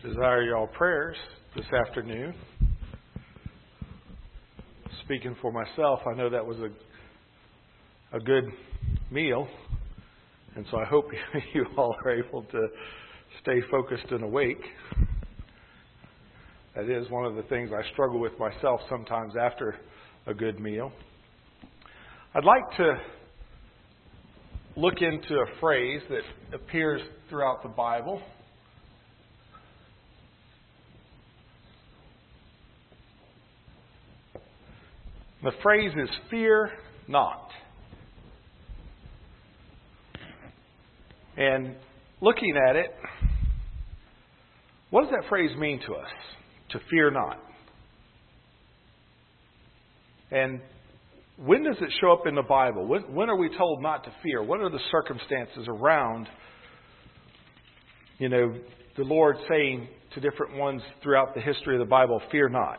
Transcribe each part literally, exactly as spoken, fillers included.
Desire y'all prayers this afternoon. Speaking for myself, I know that was a a good meal, and so I hope you all are able to stay focused and awake. That is one of the things I struggle with myself sometimes after a good meal. I'd like to look into a phrase that appears throughout the Bible. The phrase is fear not. And looking at it, what does that phrase mean to us? To fear not. And when does it show up in the Bible? When, when are we told not to fear? What are the circumstances around, you know, the Lord saying to different ones throughout the history of the Bible, fear not?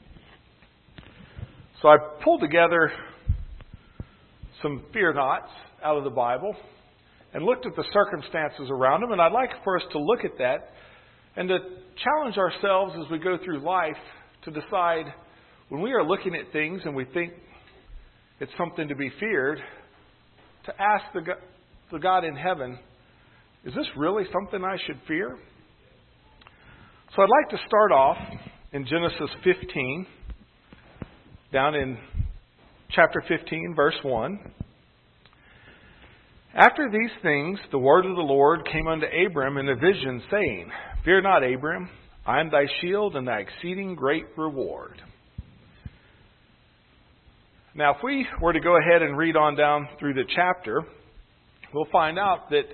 So I pulled together some fear nots out of the Bible and looked at the circumstances around them. And I'd like for us to look at that and to challenge ourselves as we go through life to decide when we are looking at things and we think it's something to be feared, to ask the God, the God in heaven, is this really something I should fear? So I'd like to start off in Genesis fifteen. Down in chapter fifteen, verse one. After these things, the word of the Lord came unto Abram in a vision, saying, Fear not, Abram, I am thy shield and thy exceeding great reward. Now, if we were to go ahead and read on down through the chapter, we'll find out that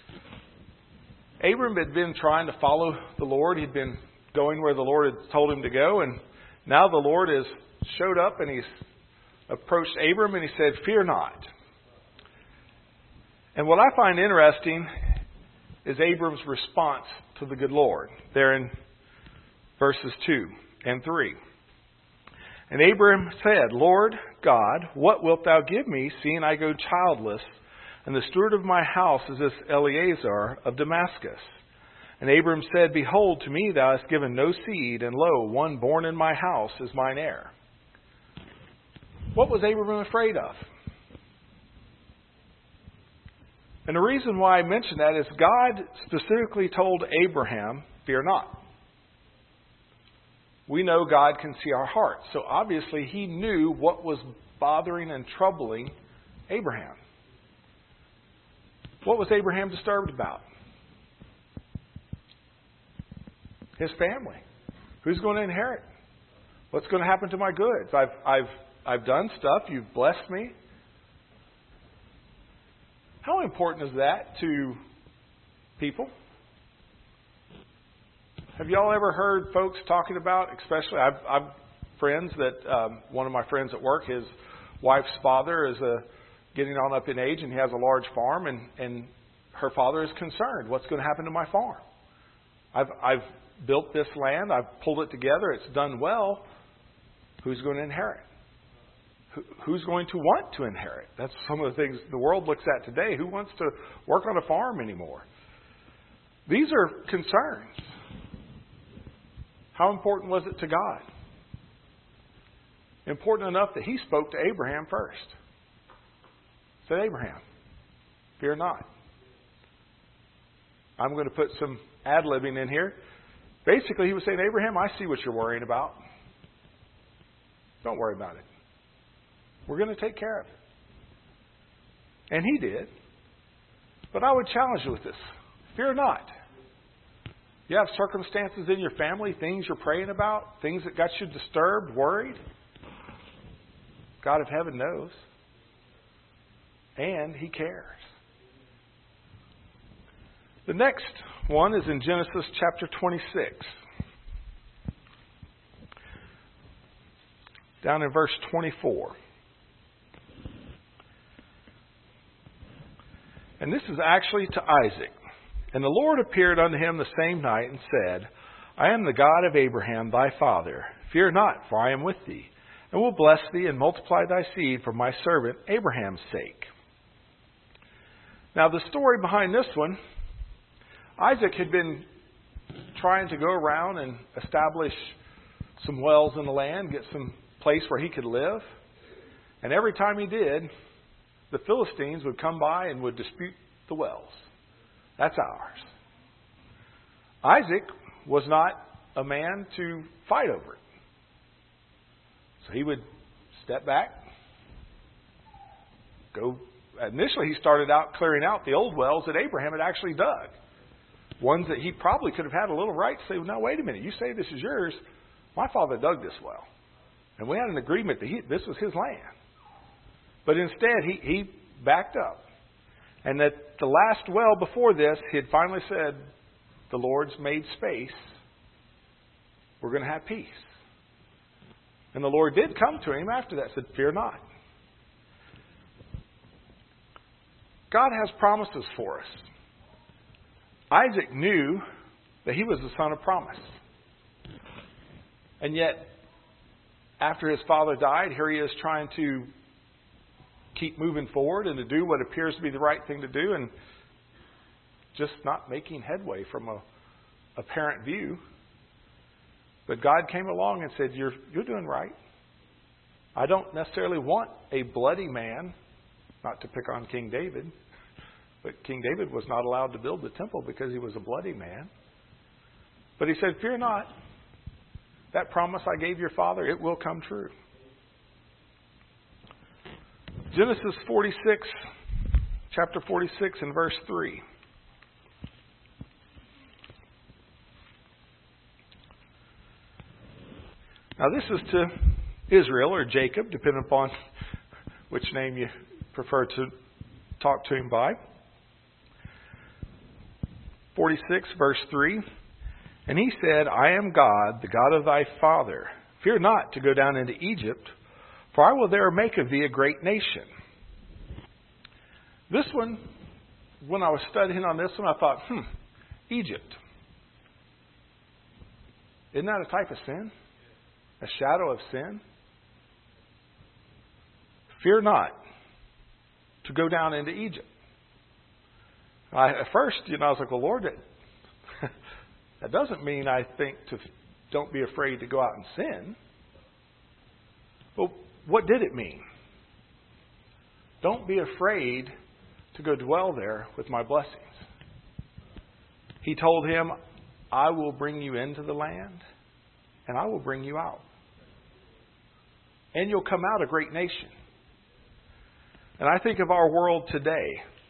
Abram had been trying to follow the Lord. He'd been going where the Lord had told him to go, and now the Lord is showed up and he's approached Abram and he said, Fear not. And what I find interesting is Abram's response to the good Lord there in verses two and three. And Abram said, Lord God, what wilt thou give me, seeing I go childless, and the steward of my house is this Eleazar of Damascus? And Abram said, Behold, to me thou hast given no seed, and lo, one born in my house is mine heir. What was Abram afraid of? And the reason why I mention that is God specifically told Abraham, fear not. We know God can see our hearts. So obviously he knew what was bothering and troubling Abraham. What was Abraham disturbed about? His family. Who's going to inherit? What's going to happen to my goods? I've I've I've done stuff. You've blessed me. How important is that to people? Have y'all ever heard folks talking about, especially, I've, I've friends that, um, one of my friends at work, his wife's father is a, getting on up in age and he has a large farm, and, and her father is concerned. What's going to happen to my farm? I've, I've built this land. I've pulled it together. It's done well. Who's going to inherit? Who's going to want to inherit? That's some of the things the world looks at today. Who wants to work on a farm anymore? These are concerns. How important was it to God? Important enough that he spoke to Abraham first. Said, Abraham, fear not. I'm going to put some ad-libbing in here. Basically, he was saying, Abraham, I see what you're worrying about. Don't worry about it. We're going to take care of it. And he did. But I would challenge you with this. Fear not. You have circumstances in your family, things you're praying about, things that got you disturbed, worried. God of heaven knows. And he cares. The next one is in Genesis chapter twenty-six. Down in verse twenty-four. And this is actually to Isaac. And the Lord appeared unto him the same night and said, I am the God of Abraham thy father. Fear not, for I am with thee, and will bless thee and multiply thy seed for my servant Abraham's sake. Now the story behind this one, Isaac had been trying to go around and establish some wells in the land, get some place where he could live. And every time he did, the Philistines would come by and would dispute the wells. That's ours. Isaac was not a man to fight over it. So he would step back, go. Initially, he started out clearing out the old wells that Abraham had actually dug. Ones that he probably could have had a little right to say, well, now, wait a minute. You say this is yours. My father dug this well. And we had an agreement that he, this was his land. But instead, he, he backed up. And that the last well before this, he had finally said, the Lord's made space. We're going to have peace. And the Lord did come to him after that, said, fear not. God has promises for us. Isaac knew that he was the son of promise. And yet, after his father died, here he is trying to keep moving forward and to do what appears to be the right thing to do and just not making headway from a apparent view. But God came along and said, you're, you're doing right. I don't necessarily want a bloody man, not to pick on King David, but King David was not allowed to build the temple because he was a bloody man. But he said, fear not. That promise I gave your father, it will come true. Genesis forty-six, chapter forty-six and verse three. Now this is to Israel or Jacob, depending upon which name you prefer to talk to him by. forty-six verse three. And he said, I am God, the God of thy father. Fear not to go down into Egypt, for I will there make of thee a great nation. This one, when I was studying on this one, I thought, hmm, Egypt. Isn't that a type of sin? A shadow of sin? Fear not to go down into Egypt. I, at first, you know, I was like, well, Lord, that, that doesn't mean I think to don't be afraid to go out and sin. Well, what did it mean? Don't be afraid to go dwell there with my blessings. He told him, I will bring you into the land and I will bring you out. And you'll come out a great nation. And I think of our world today,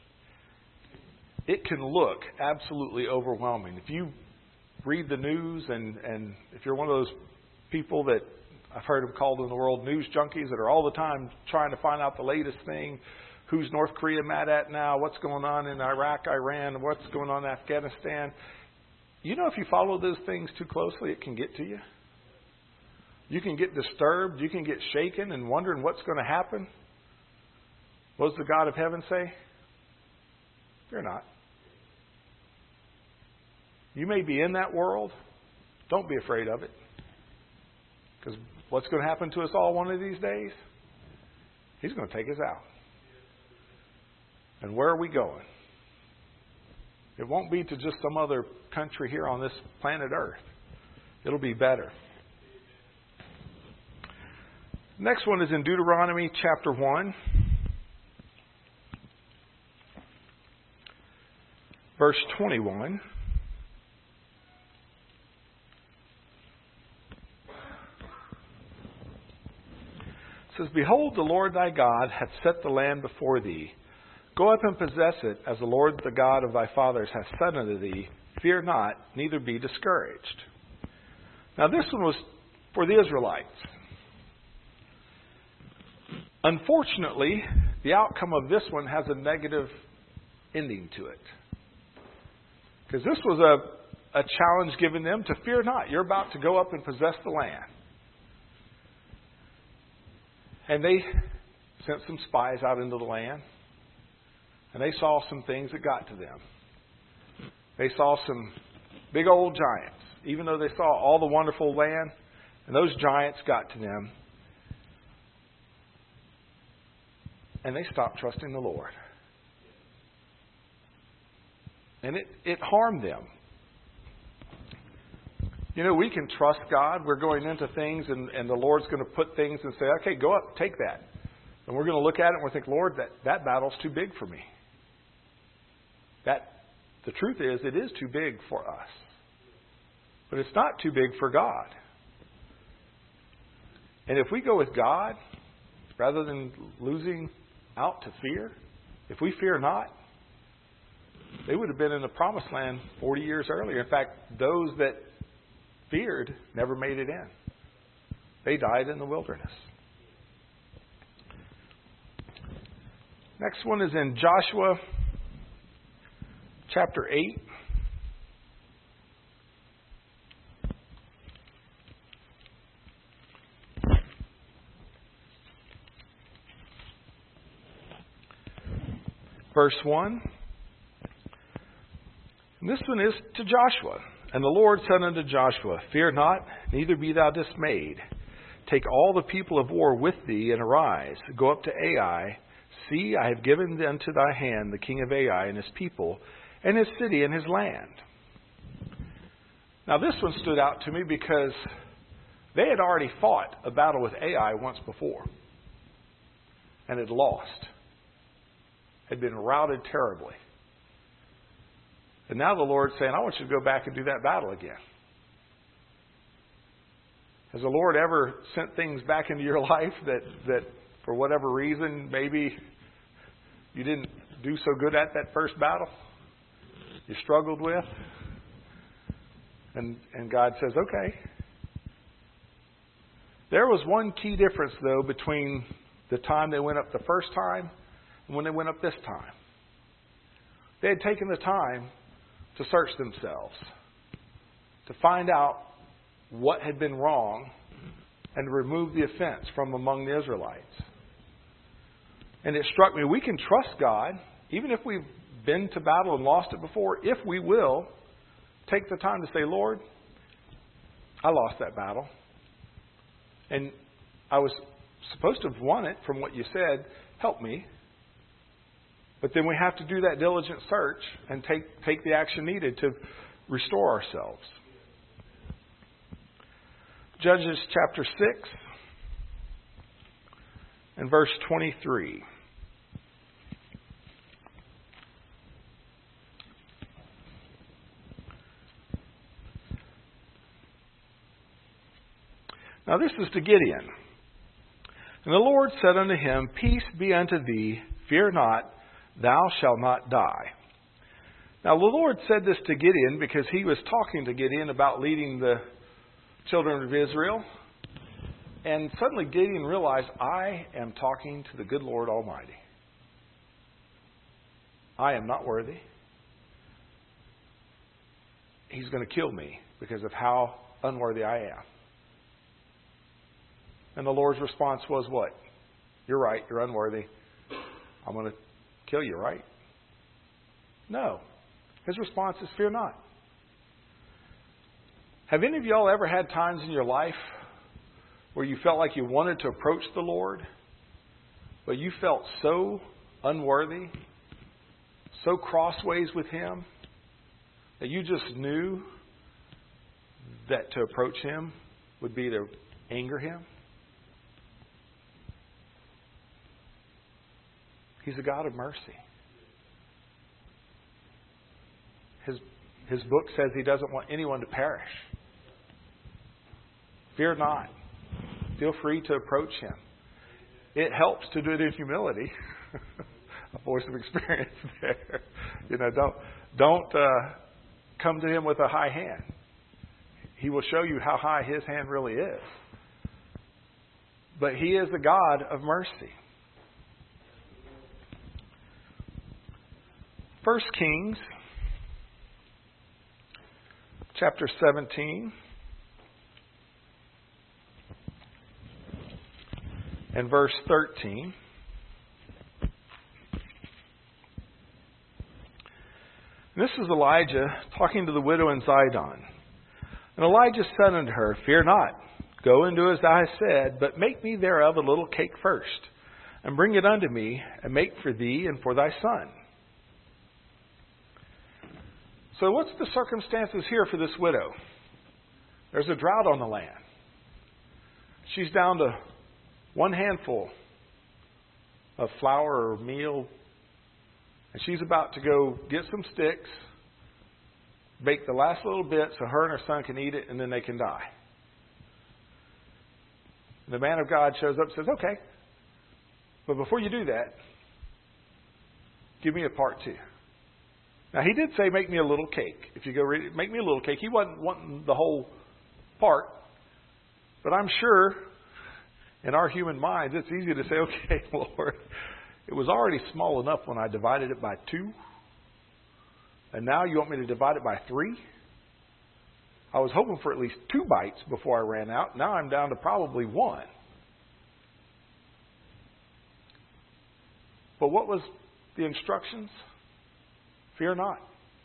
it can look absolutely overwhelming. If you read the news and, and if you're one of those people that I've heard them called in the world news junkies that are all the time trying to find out the latest thing, who's North Korea mad at now, what's going on in Iraq, Iran, what's going on in Afghanistan. You know, if you follow those things too closely, it can get to you. You can get disturbed. You can get shaken and wondering what's going to happen. What does the God of heaven say? Fear not. You may be in that world. Don't be afraid of it. Because what's going to happen to us all one of these days? He's going to take us out. And where are we going? It won't be to just some other country here on this planet Earth. It'll be better. Next one is in Deuteronomy chapter one. Verse twenty-one. It says, Behold, the Lord thy God hath set the land before thee. Go up and possess it, as the Lord the God of thy fathers hath said unto thee. Fear not, neither be discouraged. Now this one was for the Israelites. Unfortunately, the outcome of this one has a negative ending to it. Because this was a, a challenge given them to fear not. You're about to go up and possess the land. And they sent some spies out into the land. And they saw some things that got to them. They saw some big old giants. Even though they saw all the wonderful land, and those giants got to them. And they stopped trusting the Lord. And it, it harmed them. You know, we can trust God. We're going into things and, and the Lord's going to put things and say, okay, go up, take that. And we're going to look at it and we'll think, Lord, that, that battle's too big for me. That the truth is, it is too big for us. But it's not too big for God. And if we go with God, rather than losing out to fear, if we fear not, they would have been in the promised land forty years earlier. In fact, those that feared never made it in. They died in the wilderness. Next one is in Joshua chapter eight. Verse one. And this one is to Joshua. And the Lord said unto Joshua, Fear not, neither be thou dismayed. Take all the people of war with thee, and arise. Go up to Ai. See, I have given unto thy hand the king of Ai and his people, and his city and his land. Now this one stood out to me because they had already fought a battle with Ai once before. And had lost. Had been routed terribly. And now the Lord's saying, I want you to go back and do that battle again. Has the Lord ever sent things back into your life that, that for whatever reason, maybe you didn't do so good at that first battle? You struggled with? And, and God says, okay. There was one key difference, though, between the time they went up the first time and when they went up this time. They had taken the time to search themselves, to find out what had been wrong, and to remove the offense from among the Israelites. And it struck me, we can trust God, even if we've been to battle and lost it before, if we will take the time to say, Lord, I lost that battle. And I was supposed to have won it from what you said. Help me. But then we have to do that diligent search and take, take the action needed to restore ourselves. Judges chapter six and verse twenty-three. Now this is to Gideon. And the Lord said unto him, Peace be unto thee, fear not, thou shalt not die. Now the Lord said this to Gideon because he was talking to Gideon about leading the children of Israel. And suddenly Gideon realized, I am talking to the good Lord Almighty. I am not worthy. He's going to kill me because of how unworthy I am. And the Lord's response was what? You're right, you're unworthy. I'm going to kill you, right? No. His response is, fear not. Have any of y'all ever had times in your life where you felt like you wanted to approach the Lord, but you felt so unworthy, so crossways with Him, that you just knew that to approach Him would be to anger Him? He's a God of mercy. His, his book says He doesn't want anyone to perish. Fear not. Feel free to approach Him. It helps to do it in humility. A voice of experience there. You know, don't don't uh, come to Him with a high hand. He will show you how high His hand really is. But He is a God of mercy. First Kings, chapter seventeen, and verse thirteen. And this is Elijah talking to the widow in Zidon. And Elijah said unto her, Fear not, go and do as thou hast said, but make me thereof a little cake first, and bring it unto me, and make for thee and for thy son. So what's the circumstances here for this widow? There's a drought on the land. She's down to one handful of flour or meal, and she's about to go get some sticks, bake the last little bit so her and her son can eat it, and then they can die. The man of God shows up and says, okay, but before you do that, give me a part two. Now, he did say, make me a little cake. If you go read it, make me a little cake. He wasn't wanting the whole part. But I'm sure in our human minds, it's easy to say, okay, Lord, it was already small enough when I divided it by two. And now you want me to divide it by three? I was hoping for at least two bites before I ran out. Now I'm down to probably one. But what was the instructions? Fear not.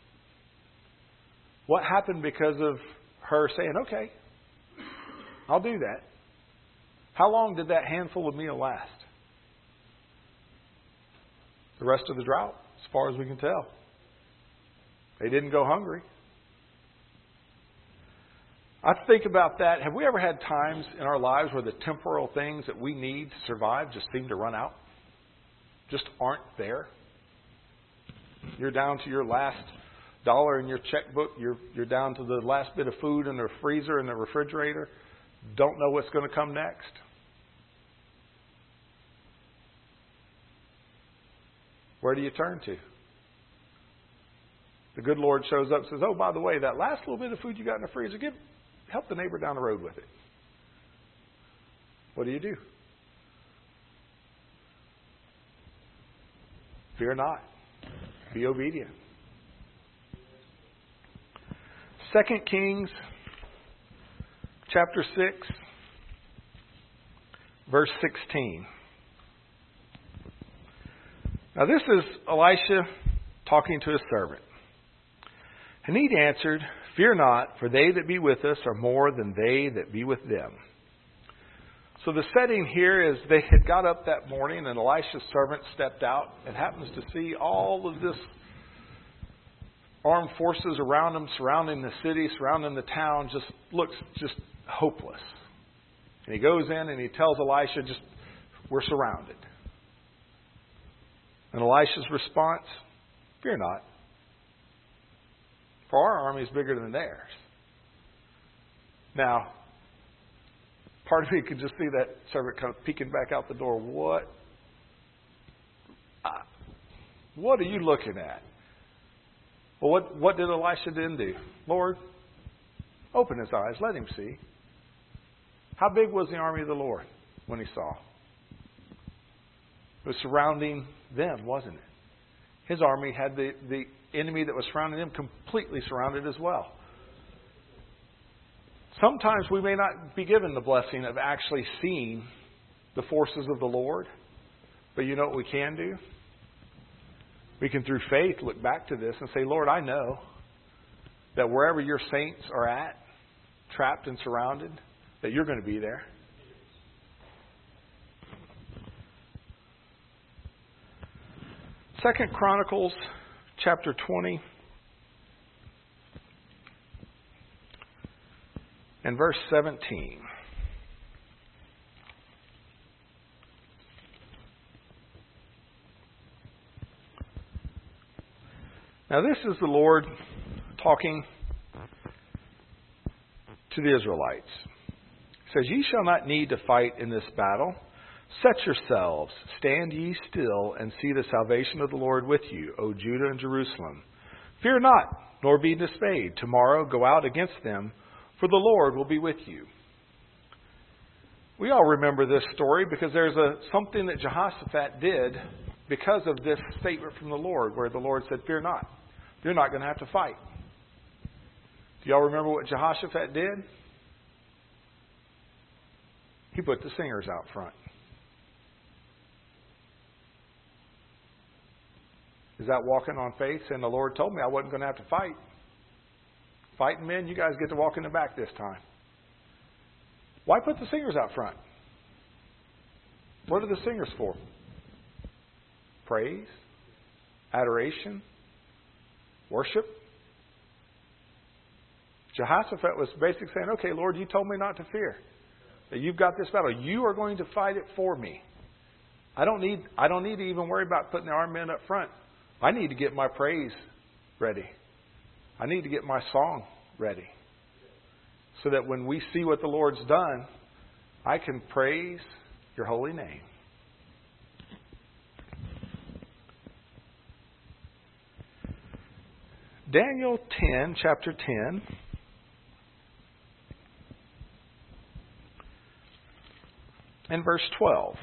What happened because of her saying, okay, I'll do that? How long did that handful of meal last? The rest of the drought, as far as we can tell. They didn't go hungry. I think about that. Have we ever had times in our lives where the temporal things that we need to survive just seem to run out? Just aren't there? You're down to your last dollar in your checkbook. You're, you're down to the last bit of food in the freezer and the refrigerator. Don't know what's going to come next. Where do you turn to? The good Lord shows up and says, oh, by the way, that last little bit of food you got in the freezer, give, help the neighbor down the road with it. What do you do? Fear not. Be obedient. Second Kings chapter six, verse sixteen. Now this is Elisha talking to his servant. And he answered, fear not, for they that be with us are more than they that be with them. So the setting here is they had got up that morning and Elisha's servant stepped out and happens to see all of this armed forces around him, surrounding the city, surrounding the town, just looks just hopeless. And he goes in and he tells Elisha, just, we're surrounded. And Elisha's response, fear not, for our army is bigger than theirs. Now, part of me could just see that servant kind of peeking back out the door. What? Uh, what are you looking at? Well, what, what did Elisha then do? Lord, open his eyes. Let him see. How big was the army of the Lord when he saw? It was surrounding them, wasn't it? His army had the, the enemy that was surrounding them completely surrounded as well. Sometimes we may not be given the blessing of actually seeing the forces of the Lord. But you know what we can do? We can, through faith, look back to this and say, Lord, I know that wherever your saints are at, trapped and surrounded, that you're going to be there. Second Chronicles chapter twenty and verse seventeen. Now this is the Lord talking to the Israelites. He says, ye shall not need to fight in this battle. Set yourselves, stand ye still, and see the salvation of the Lord with you, O Judah and Jerusalem. Fear not, nor be dismayed. Tomorrow go out against them, for the Lord will be with you. We all remember this story because there's a something that Jehoshaphat did because of this statement from the Lord, where the Lord said, fear not. You're not going to have to fight. Do y'all remember what Jehoshaphat did? He put the singers out front. Is that walking on faith? And the Lord told me I wasn't going to have to fight. Fighting men, you guys get to walk in the back this time. Why put the singers out front? What are the singers for? Praise, adoration, worship. Jehoshaphat was basically saying, okay, Lord, you told me not to fear. That you've got this battle. You are going to fight it for me. I don't need I don't need to even worry about putting the armed men up front. I need to get my praise ready. I need to get my song ready. So that when we see what the Lord's done, I can praise your holy name. Daniel ten, chapter ten. And verse twelve.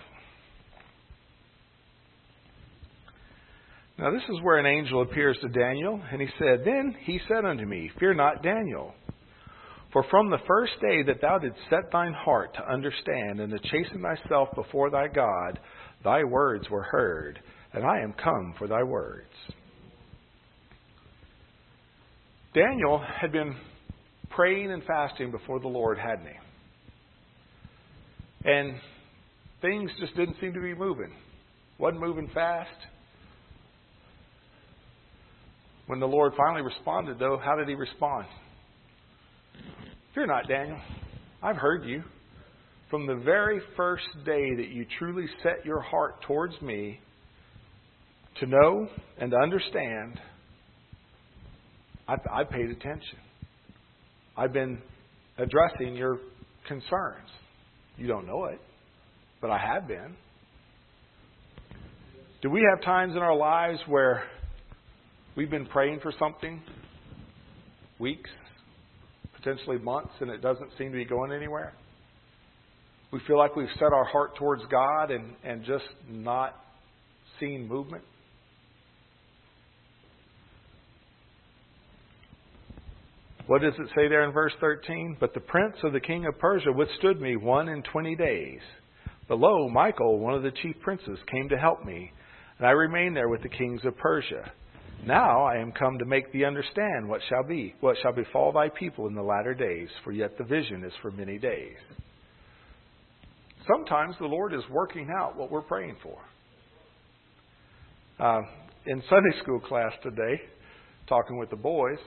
Now this is where an angel appears to Daniel, and he said, Then he said unto me, Fear not, Daniel, for from the first day that thou didst set thine heart to understand and to chasten thyself before thy God, thy words were heard, and I am come for thy words. Daniel had been praying and fasting before the Lord, hadn't he? And things just didn't seem to be moving. Wasn't moving fast. When the Lord finally responded, though, how did he respond? Fear not, Daniel. I've heard you. From the very first day that you truly set your heart towards me to know and to understand, I, I paid attention. I've been addressing your concerns. You don't know it, but I have been. Do we have times in our lives where we've been praying for something, weeks, potentially months, and it doesn't seem to be going anywhere? We feel like we've set our heart towards God and, and just not seeing movement. What does it say there in verse thirteen? But the prince of the king of Persia withstood me one and twenty days. But lo, Michael, one of the chief princes, came to help me, and I remained there with the kings of Persia. Now I am come to make thee understand what shall be, what shall befall thy people in the latter days, for yet the vision is for many days. Sometimes the Lord is working out what we're praying for. Uh, in Sunday school class today, talking with the boys,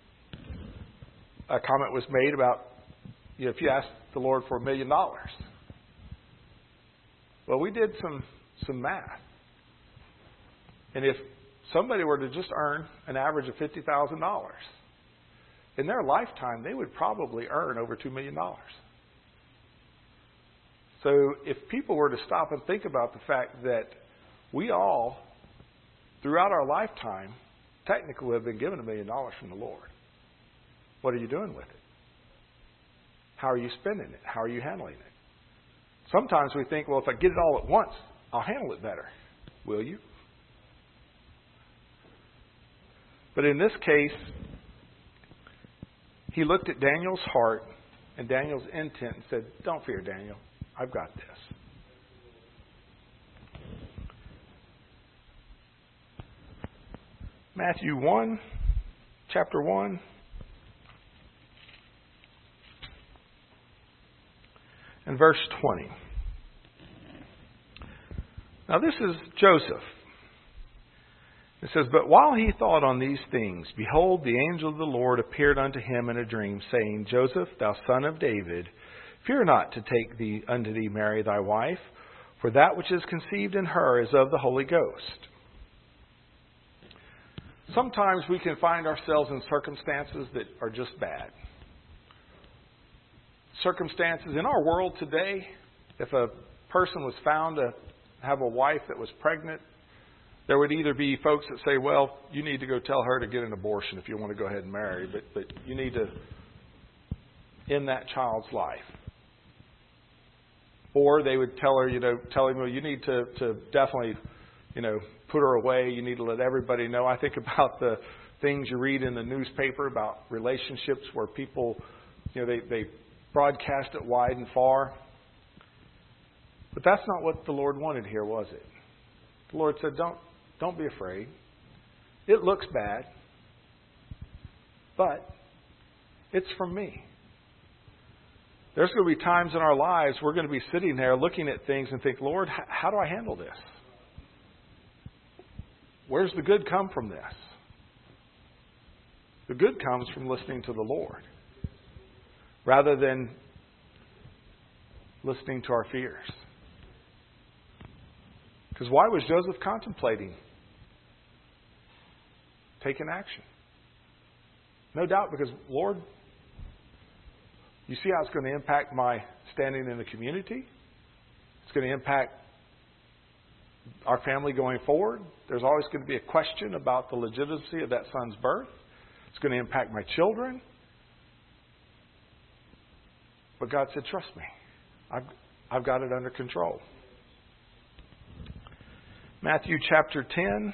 a comment was made about, you know, if you ask the Lord for a million dollars. Well, we did some some math. And if somebody were to just earn an average of fifty thousand dollars, in their lifetime, they would probably earn over two million dollars. So if people were to stop and think about the fact that we all, throughout our lifetime, technically have been given a million dollars from the Lord. What are you doing with it? How are you spending it? How are you handling it? Sometimes we think, well, if I get it all at once, I'll handle it better. Will you? But in this case, he looked at Daniel's heart and Daniel's intent and said, don't fear, Daniel. I've got this. Matthew one, chapter one. And verse twenty. Now this is Joseph. It says, But while he thought on these things, behold, the angel of the Lord appeared unto him in a dream, saying, Joseph, thou son of David, fear not to take thee unto thee Mary thy wife, for that which is conceived in her is of the Holy Ghost. Sometimes we can find ourselves in circumstances that are just bad. Circumstances in our world today, if a person was found to have a wife that was pregnant, there would either be folks that say, well, you need to go tell her to get an abortion if you want to go ahead and marry, but, but you need to end that child's life. Or they would tell her, you know, tell him, well, you need to, to definitely, you know, put her away. You need to let everybody know. I think about the things you read in the newspaper about relationships where people, you know, they, they broadcast it wide and far. But that's not what the Lord wanted here, was it? The Lord said, don't, don't be afraid. It looks bad, but it's from me. There's going to be times in our lives we're going to be sitting there looking at things and think, Lord, how do I handle this? Where's the good come from this? The good comes from listening to the Lord. rather than listening to our fears. Because why was Joseph contemplating taking action? No doubt because, Lord, you see how it's going to impact my standing in the community? It's going to impact our family going forward. There's always going to be a question about the legitimacy of that son's birth. It's going to impact my children. But God said, trust me. I've, I've got it under control. Matthew chapter ten.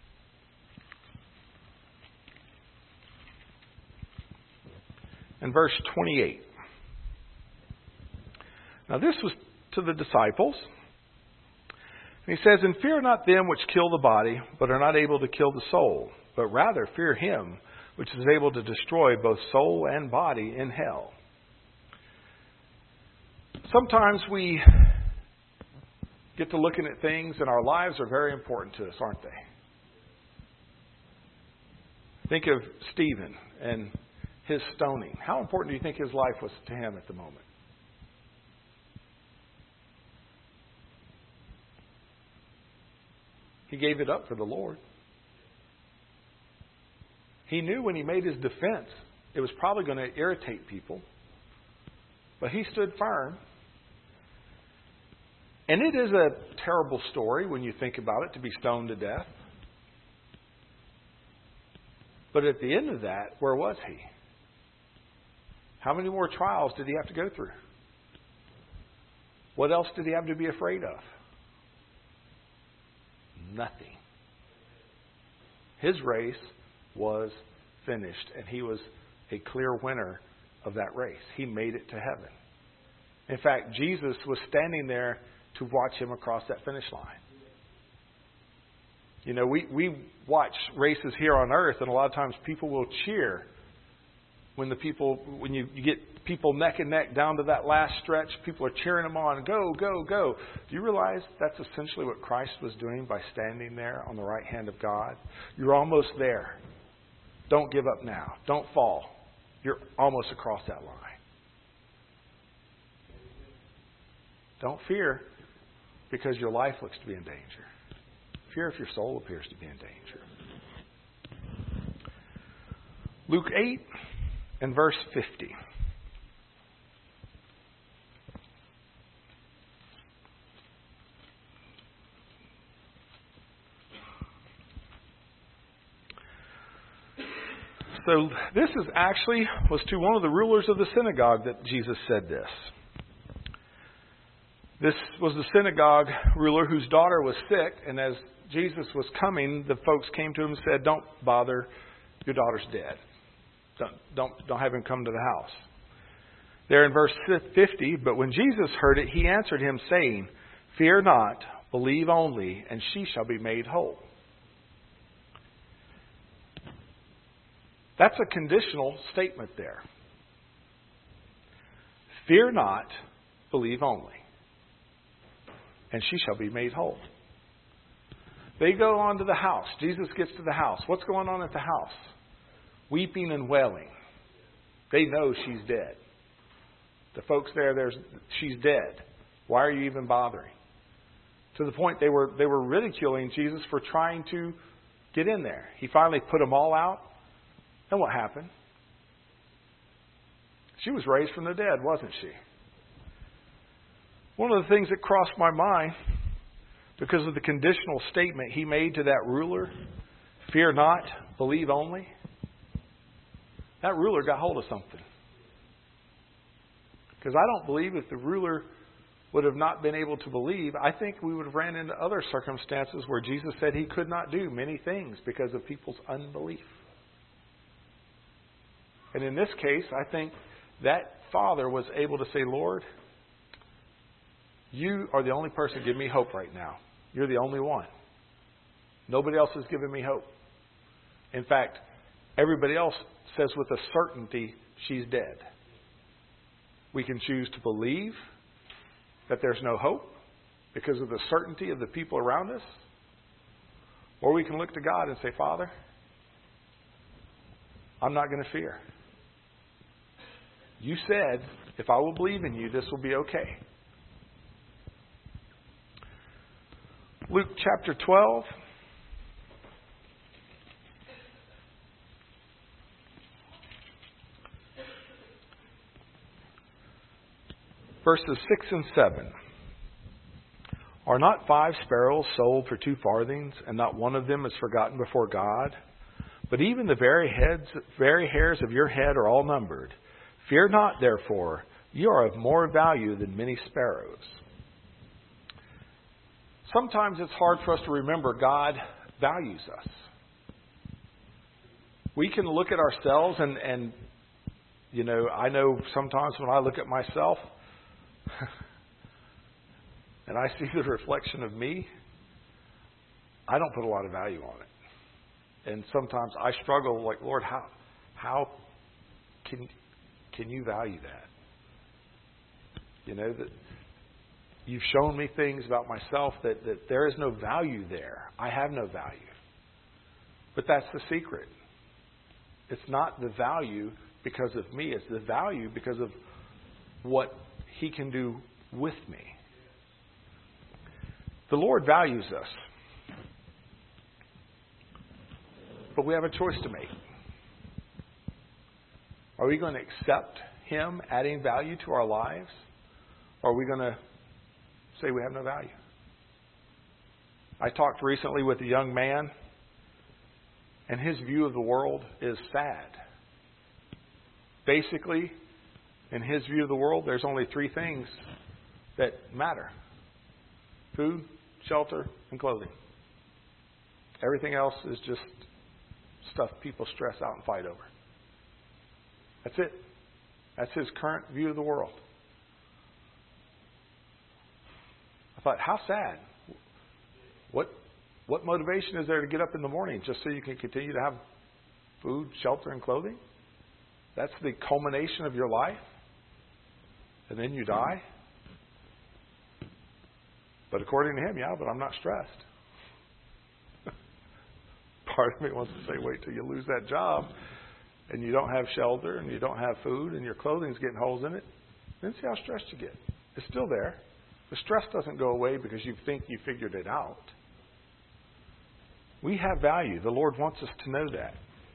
And verse twenty-eight. Now this was to the disciples. And he says, and fear not them which kill the body, but are not able to kill the soul, but rather fear him which is able to destroy both soul and body in hell. Sometimes we get to looking at things and our lives are very important to us, aren't they? Think of Stephen and his stoning. How important do you think his life was to him at the moment? He gave it up for the Lord. He knew when he made his defense, it was probably going to irritate people. But he stood firm. And it is a terrible story when you think about it, to be stoned to death. But at the end of that, where was he? How many more trials did he have to go through? What else did he have to be afraid of? Nothing. His race was finished, and he was a clear winner of that race. He made it to heaven. In fact, Jesus was standing there to watch him across that finish line. You know, we, we watch races here on earth, and a lot of times people will cheer when the people, when you, you get people neck and neck down to that last stretch. People are cheering them on. Go, go, go. Do you realize that's essentially what Christ was doing by standing there on the right hand of God? You're almost there. Don't give up now. Don't fall. You're almost across that line. Don't fear because your life looks to be in danger. Fear if your soul appears to be in danger. Luke eight and verse fifty. So this is actually was to one of the rulers of the synagogue that Jesus said this. This was the synagogue ruler whose daughter was sick, and as Jesus was coming, the folks came to him and said, "Don't bother, your daughter's dead. Don't don't don't have him come to the house." There in verse fifty, but when Jesus heard it, he answered him, saying, "Fear not, believe only, and she shall be made whole." That's a conditional statement there. Fear not, believe only, and she shall be made whole. They go on to the house. Jesus gets to the house. What's going on at the house? Weeping and wailing. They know she's dead. The folks there, there's she's dead. Why are you even bothering? To the point they were they were ridiculing Jesus for trying to get in there. He finally put them all out. And what happened? She was raised from the dead, wasn't she? One of the things that crossed my mind, because of the conditional statement he made to that ruler, fear not, believe only, that ruler got hold of something. Because I don't believe if the ruler would have not been able to believe, I think we would have ran into other circumstances where Jesus said he could not do many things because of people's unbelief. And in this case, I think that father was able to say, "Lord, you are the only person giving me hope right now. You're the only one. Nobody else is giving me hope. In fact, everybody else says with a certainty she's dead. We can choose to believe that there's no hope because of the certainty of the people around us, or we can look to God and say, Father, I'm not going to fear. You said, if I will believe in you, this will be okay. Luke chapter twelve. Verses six and seven. Are not five sparrows sold for two farthings, and not one of them is forgotten before God? But even the very heads, very hairs of your head are all numbered. Fear not, therefore, you are of more value than many sparrows. Sometimes it's hard for us to remember God values us. We can look at ourselves and, and you know, I know sometimes when I look at myself and I see the reflection of me, I don't put a lot of value on it. And sometimes I struggle, like, Lord, how how can can you value that? You know, that you've shown me things about myself that, that there is no value there. I have no value. But that's the secret. It's not the value because of me. It's the value because of what He can do with me. The Lord values us. But we have a choice to make. Are we going to accept Him adding value to our lives? Or are we going to say we have no value? I talked recently with a young man, and his view of the world is sad. Basically, in his view of the world, there's only three things that matter: food, shelter, and clothing. Everything else is just stuff people stress out and fight over. That's it. That's his current view of the world. I thought, how sad. What what motivation is there to get up in the morning just so you can continue to have food, shelter, and clothing? That's the culmination of your life? And then you die? But according to him, yeah, but I'm not stressed. Part of me wants to say, wait till you lose that job and you don't have shelter and you don't have food and your clothing's getting holes in it. Then see how stressed you get. It's still there. The stress doesn't go away because you think you figured it out. We have value. The Lord wants us to know that.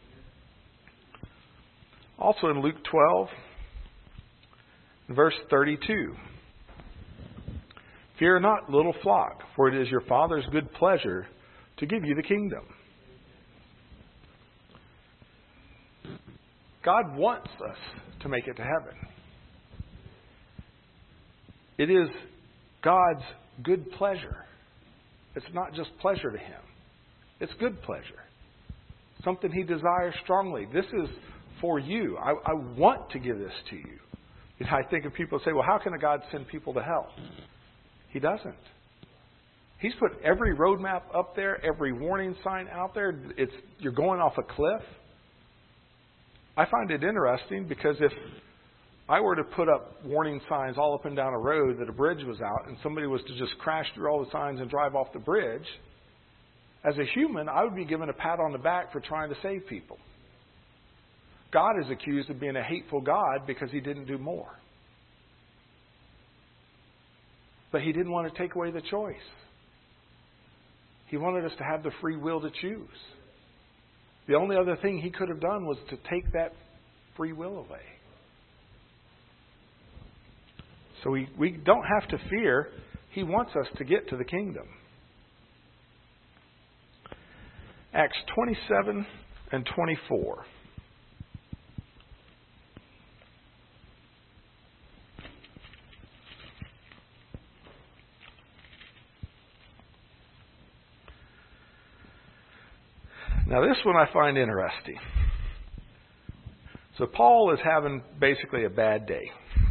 Also in Luke twelve, verse thirty-two. Fear not, little flock, for it is your Father's good pleasure to give you the kingdom. God wants us to make it to heaven. It is God's good pleasure. It's not just pleasure to Him. It's good pleasure. Something He desires strongly. This is for you. I, I want to give this to you. You know, I think of people who say, well, how can a God send people to hell? He doesn't. He's put every roadmap up there, every warning sign out there. It's you're going off a cliff. I find it interesting because if I were to put up warning signs all up and down a road that a bridge was out and somebody was to just crash through all the signs and drive off the bridge, as a human, I would be given a pat on the back for trying to save people. God is accused of being a hateful God because He didn't do more. But He didn't want to take away the choice. He wanted us to have the free will to choose. The only other thing He could have done was to take that free will away. So we, we don't have to fear. He wants us to get to the kingdom. Acts twenty-seven and twenty-four. Now this one I find interesting. So Paul is having basically a bad day.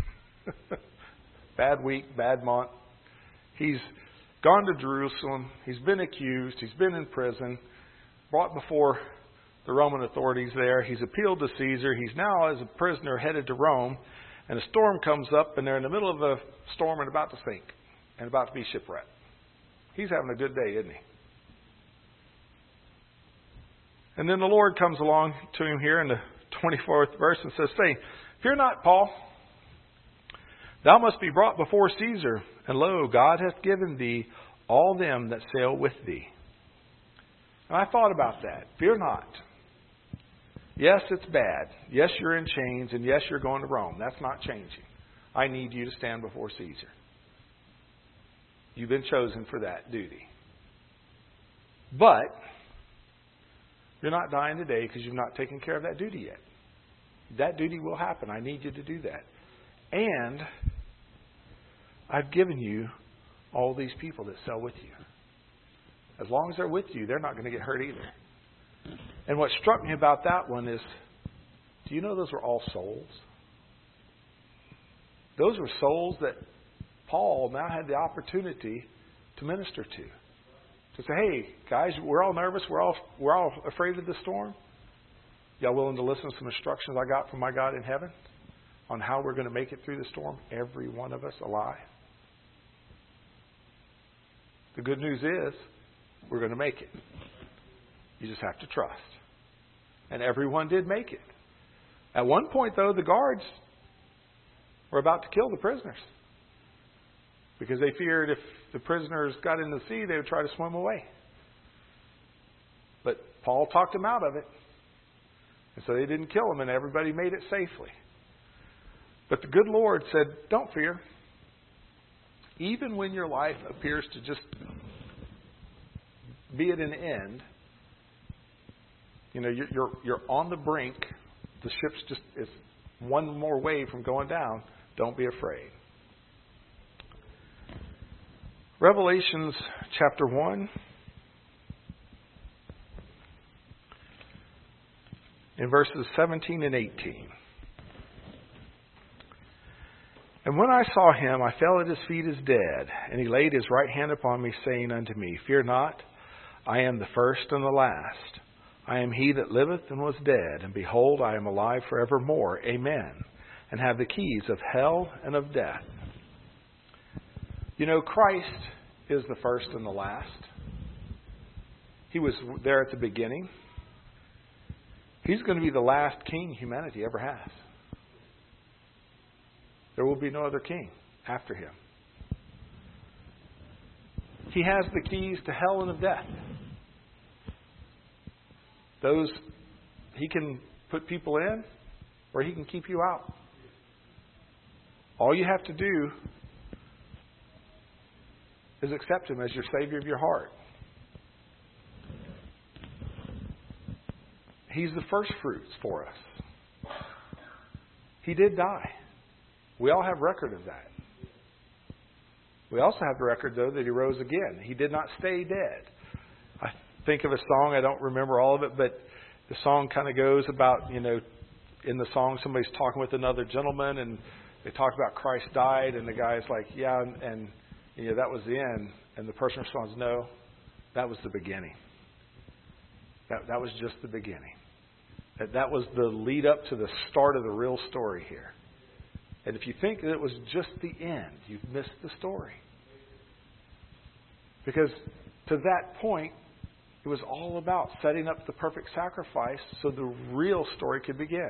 Bad week, bad month. He's gone to Jerusalem. He's been accused. He's been in prison. Brought before the Roman authorities there. He's appealed to Caesar. He's now as a prisoner headed to Rome. And a storm comes up and they're in the middle of a storm and about to sink. And about to be shipwrecked. He's having a good day, isn't he? And then the Lord comes along to him here in the twenty-fourth verse and says, say, Fear not, Paul. Thou must be brought before Caesar, and lo, God hath given thee all them that sail with thee. And I thought about that. Fear not. Yes, it's bad. Yes, you're in chains, and yes, you're going to Rome. That's not changing. I need you to stand before Caesar. You've been chosen for that duty. But you're not dying today because you've not taken care of that duty yet. That duty will happen. I need you to do that. And I've given you all these people that sail with you. As long as they're with you, they're not going to get hurt either. And what struck me about that one is, do you know those were all souls? Those were souls that Paul now had the opportunity to minister to. To say, hey, guys, we're all nervous. We're all we're all afraid of the storm. Y'all willing to listen to some instructions I got from my God in heaven on how we're going to make it through the storm? Every one of us alive. The good news is we're going to make it. You just have to trust. And everyone did make it. At one point, though, the guards were about to kill the prisoners. Because they feared if the prisoners got in the sea, they would try to swim away. But Paul talked them out of it. And so they didn't kill them, and everybody made it safely. But the good Lord said, don't fear. Even when your life appears to just be at an end, you know, you're, you're, you're on the brink. The ship's just is one more wave from going down. Don't be afraid. Revelations chapter one. In verses seventeen and eighteen. And when I saw him, I fell at his feet as dead. And he laid his right hand upon me, saying unto me, Fear not, I am the first and the last. I am he that liveth and was dead, and behold, I am alive forevermore. Amen. And have the keys of hell and of death. You know, Christ is the first and the last. He was there at the beginning. He's going to be the last king humanity ever has. There will be no other king after him. He has the keys to hell and of death. Those, he can put people in, or he can keep you out. All you have to do is accept him as your Savior of your heart. He's the first fruits for us. He did die. We all have record of that. We also have the record, though, that he rose again. He did not stay dead. I think of a song, I don't remember all of it, but the song kind of goes about, you know, in the song somebody's talking with another gentleman and they talk about Christ died, and the guy's like, yeah, and, and you know, that was the end. And the person responds, no, that was the beginning. That, that was just the beginning. That, that was the lead up to the start of the real story here. And if you think that it was just the end, you've missed the story. Because to that point, it was all about setting up the perfect sacrifice so the real story could begin.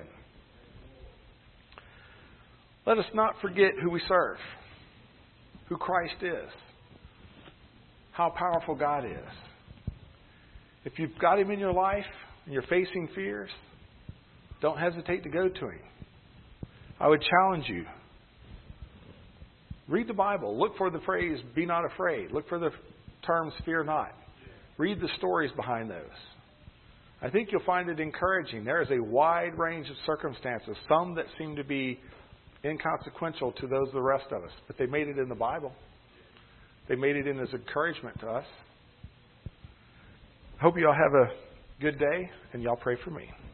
Let us not forget who we serve, who Christ is, how powerful God is. If you've got him in your life and you're facing fears, don't hesitate to go to him. I would challenge you. Read the Bible. Look for the phrase, be not afraid. Look for the terms, fear not. Read the stories behind those. I think you'll find it encouraging. There is a wide range of circumstances, some that seem to be inconsequential to those of the rest of us, but they made it in the Bible. They made it in as encouragement to us. I hope you all have a good day, and y'all pray for me.